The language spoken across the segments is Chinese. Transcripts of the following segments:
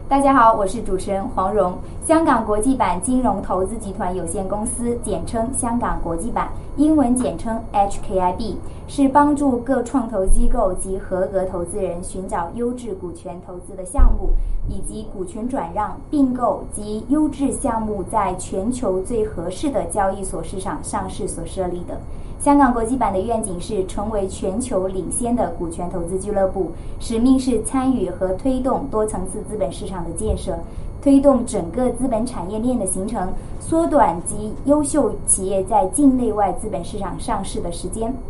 大家好，我是主持人黄蓉。香港国际版金融投资集团有限公司，简称香港国际版，英文简称 HKIB， 是帮助各创投机构及合格投资人寻找优质股权投资的项目，以及股权转让、并购及优质项目在全球最合适的交易所市场上市所设立的。香港国际版的愿景是成为全球领先的股权投资俱乐部，使命是参与和推动多层次资本市场的建设，推动整个资本产业链的形成，缩短及优秀企业在境内外资本市场上市的时间。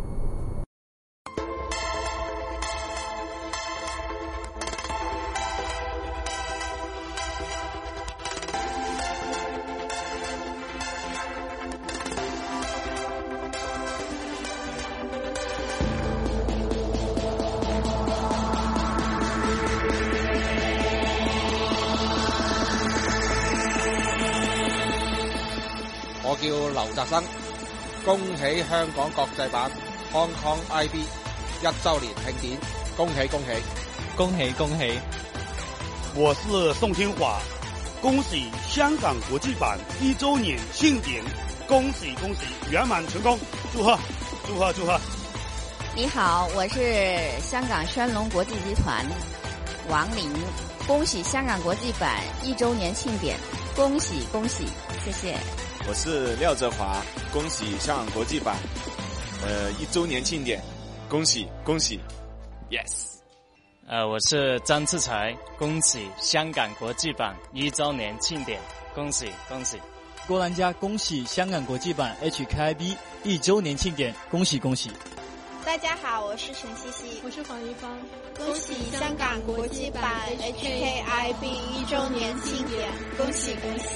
我叫劉澤生，恭喜香港國際版 Hong Kong IB 1周年慶典，恭喜恭喜， 恭喜恭喜！ 我是宋天華，恭喜香港國際版1周年慶典，恭喜恭喜，圓滿成功，祝賀祝賀祝賀！ 你好，我是香港宣龍國際集團王玲，恭喜香港國際版1周年慶典，恭喜恭喜，謝謝。 我是廖哲華，恭喜香港國際版1周年慶典，恭喜恭喜 ，yes。 我是張志才，恭喜香港國際版1周年慶典，恭喜恭喜。 郭蘭家，恭喜香港國際版 HKIB 1周年慶典，恭喜恭喜。 大家好，我是陈茜茜， 我是黄一芳， 恭喜香港国际版 HKIB 1周年庆典，恭喜恭喜。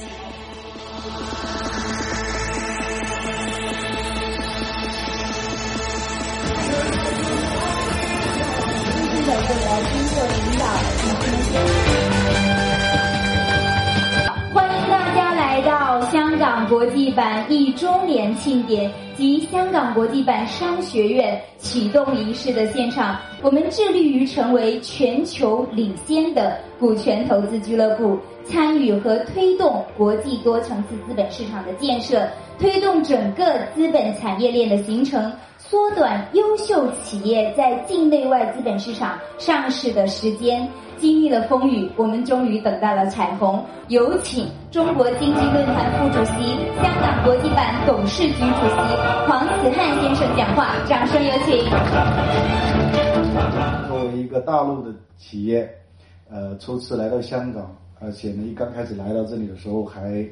欢迎大家来到香港国际版1周年庆典及香港国际版商学院启动仪式的现场。我们致力于成为全球领先的股权投资俱乐部，参与和推动国际多层次资本市场的建设，推动整个资本产业链的形成，缩短优秀企业在境内外资本市场上市的时间。经历了风雨，我们终于等到了彩虹。有请中国经济论坛副主席、香港国际版董事局主席黄子翰先生讲话，掌声有请。 作为一个大陆的企业，初次来到香港，而且呢，一刚开始来到这里的时候还，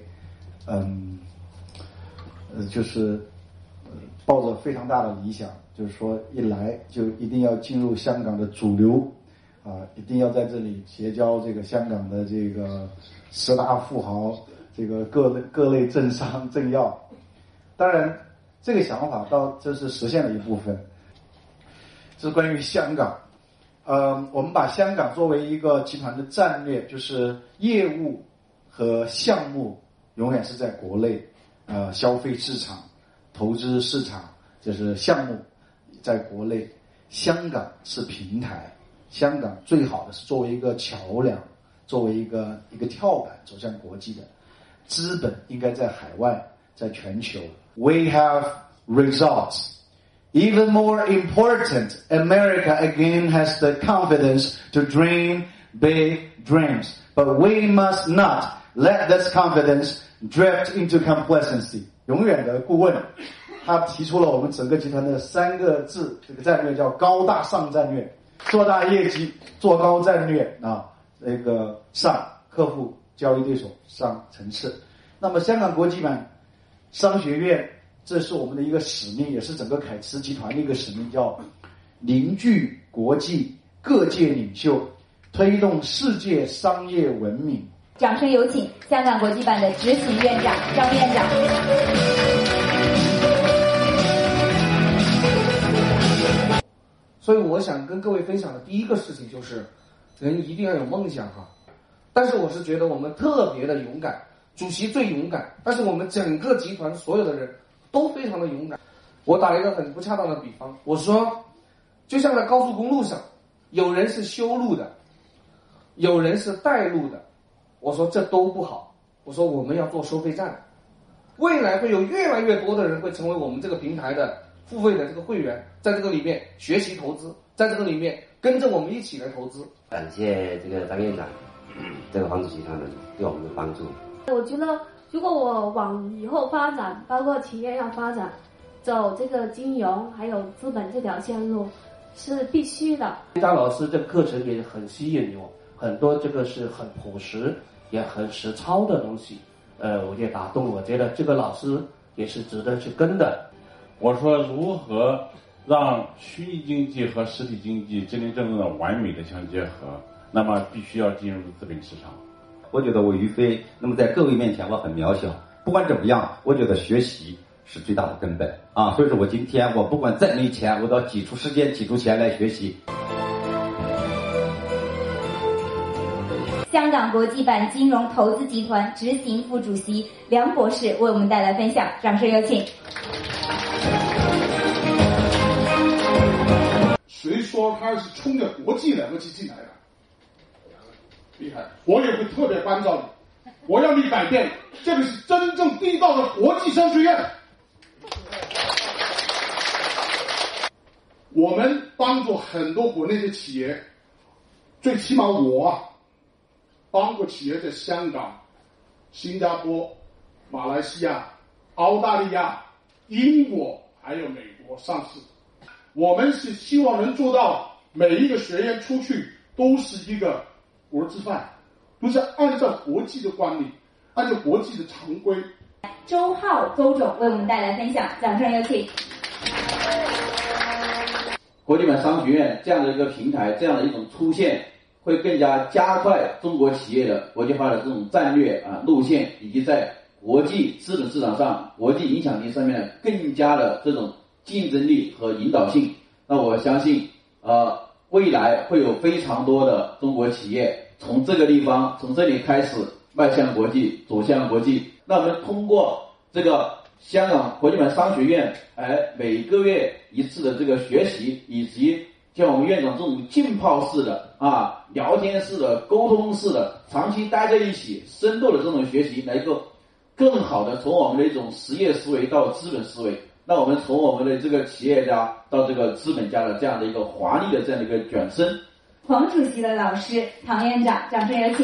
就是抱着非常大的理想，就是说一来就一定要进入香港的主流，一定要在这里结交这个香港的这个10大富豪，这个各类政商政要。当然，这个想法这是实现了一部分。这是关于香港。我们把香港作为一个集团的战略，就是业务和项目永远是在国内，消费市场、投资市场，就是项目在国内，香港是平台，香港最好的是作为一个桥梁，作为一个跳板走向国际的，资本应该在海外，在全球。We have results. Even more important, America again has the confidence to dream big dreams. But we must not let this confidence drift into complacency. 永远的顾问，他提出了我们整个集团的3个字，这个战略叫高大上战略，做大业绩，做高战略这个上客户交易对手上层次。那么香港国际版商学院，这是我们的一个使命，也是整个凯驰集团的一个使命，叫凝聚国际各界领袖，推动世界商业文明。 掌声有请香港国际版的执行院长张院长。 所以我想跟各位分享的第一个事情就是，人一定要有梦想哈。但是我是觉得我们特别的勇敢，主席最勇敢，但是我们整个集团所有的人都非常的勇敢。我打了一个很不恰当的比方，我说就像在高速公路上，有人是修路的，有人是带路的， 我说这都不好，我说我们要做收费站，未来会有越来越多的人会成为我们这个平台的付费的这个会员，在这个里面学习投资，在这个里面跟着我们一起来投资。 感谢这个张院长，这个黄主席他们对我们的帮助。 我觉得如果我往以后发展，包括企业要发展，走这个金融还有资本这条线路是必须的。 张老师这个课程也很吸引我，很多这个是很朴实也很实操的东西，我就打动，我觉得这个老师也是值得去跟的。 我说如何让虚拟经济和实体经济真真正正的完美的相结合，那么必须要进入资本市场。 我觉得我于飞，那么在各位面前我很渺小，不管怎么样，我觉得学习是最大的根本啊！所以说我今天我不管再没钱，我都要挤出时间挤出钱来学习。 香港国际版金融投资集团执行副主席梁博士为我们带来分享，掌声有请。 谁说他是冲着国际2个字进来的？厉害！我也会特别关照你，我要你改变，这个是真正地道的国际商学院。我们帮助很多国内的企业，最起码我帮过企业在香港、新加坡、马来西亚、澳大利亚、英国还有美国上市。我们是希望能做到每一个学员出去都是一个国际范，都是按照国际的惯例，按照国际的常规。 周浩周总为我们带来分享，掌声有请。 国际版商学院这样的一个平台，这样的一种出现，会更加加快中国企业的国际化的这种战略路线，以及在国际资本市场上、国际影响力上面更加的这种竞争力和引导性。那我相信未来会有非常多的中国企业从这个地方，从这里开始迈向国际，走向国际。那我们通过这个香港国际版商学院每个月一次的这个学习，以及像我们院长这种浸泡式的聊天式的、沟通式的，长期待在一起深度的这种学习，能够更好的从我们的一种实业思维到资本思维，那我们从我们的这个企业家到这个资本家的这样的一个华丽的这样的一个转身。 黄主席的老师唐院长，掌声有请。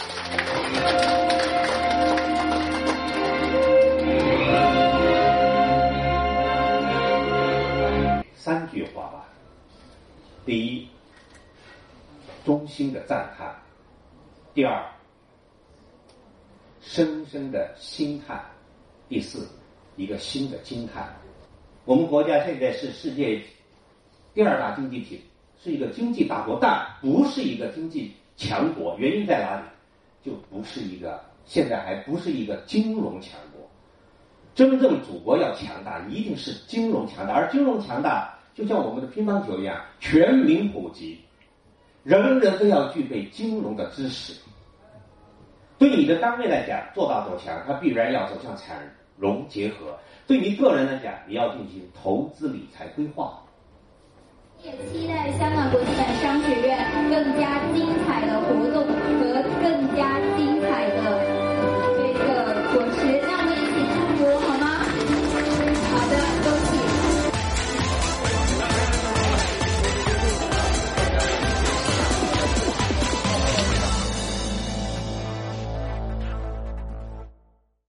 3句话吧。第一，衷心的赞叹；第二，深深的欣叹；第四，一个新的惊叹。我们国家现在是世界第2大经济体，是一个经济大国，但不是一个经济强国。原因在哪里？就不是一个，现在还不是一个金融强国。真正祖国要强大，一定是金融强大，而金融强大就像我们的乒乓球一样，全民普及，人人都要具备金融的知识。对你的单位来讲，做大做强，它必然要走向产融结合。对你个人来讲，你要进行投资理财规划。 也期待香港